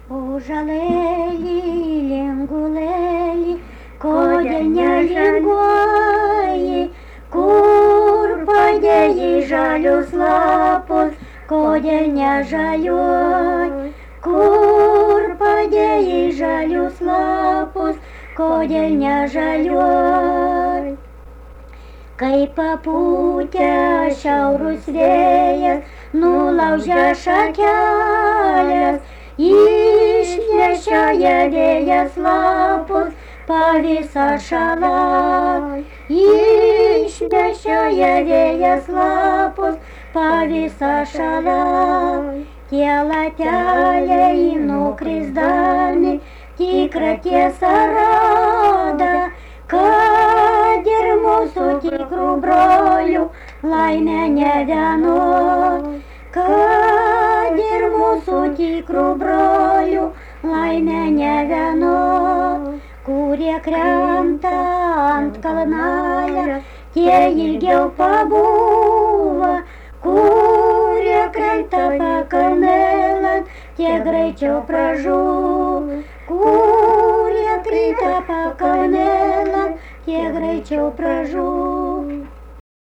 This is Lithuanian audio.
Užalėlį, lingulėlį, kodėl nelinguoji, kur padėjai žalius lapus, kodėl nežaliuoji, kur padėjai žalius lapus, kodėl nežaliuoji. Kai papūtė šiaurus vėjas, nulaužė šakelės, išnešioja vėjas lapus po visą šalą. Išnešioja vėjas lapus po visą šalą. Tie lateliai nukrisdami tikrą tiesą rado, kad ir mūsų tikrų brolių laimė nevienod. Kad ir mūsų tikrų brolių laimė nevienod. Kurie krenta ant kalnelio, tie ilgiau pabūva. Kurie krenta pakalnėlant, tie greičiau pražūva. Kurie krita pakalnėlant, tie greičiau pražūva.